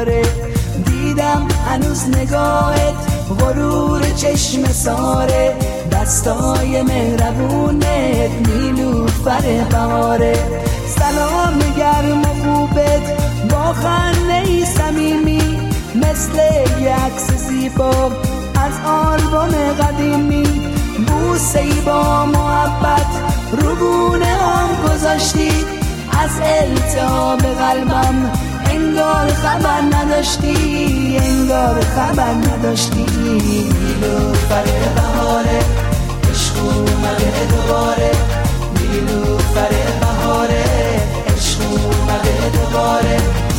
بهاره. دیدم هنوز نگاهت غرور چشم ساره، دستای مهربونت نیلوفر بهاره. سلام گرم و خوبت با خنده صمیمی، مثل یک عکس زیبا از آلبوم قدیمی. بوسه‌ای با محبت رو گونه هم گذاشتی، از التهاب قلبم انگار خبر نداشتی، انگار خبر نداشتی. نیلوفر بهاره عشق اومده دوباره، نیلوفر بهاره عشق اومده دوباره.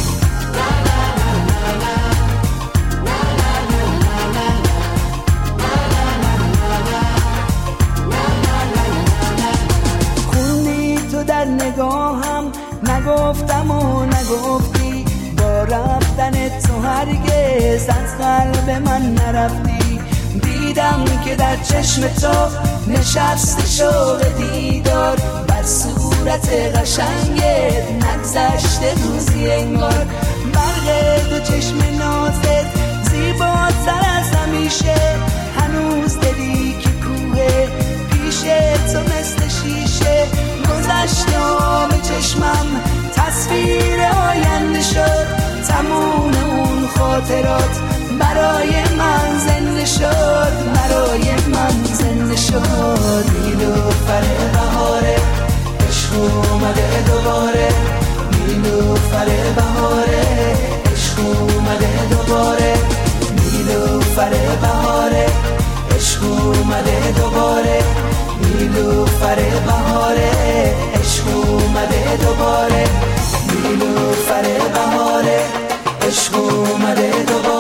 خوندی تو در نگاهم، نگفتم و نگفتی، با رفتن تو هرگز از قلب من نرفتی. دیدم که در چشم تو نشسته شوق دیدار، بر صورت قشنگت نگذشته روزی انگار. برق دو چشم نازت زیباتر از همیشه، هنوز دلی که کوه پیش تو مثل شیشه. گذشته به چشمم تصویر آینده شد، تموم اون خاطرات برای من زنده شد، برای من زنده شد. نیلوفر بهاره عشق اومده دوباره، نیلوفر بهاره عشق اومده دوباره، نیلوفر بهاره عشق اومده دوباره، نیلوفر بهاره عشق اومده دوباره، نیلوفر بهاره عشق اومده دوباره.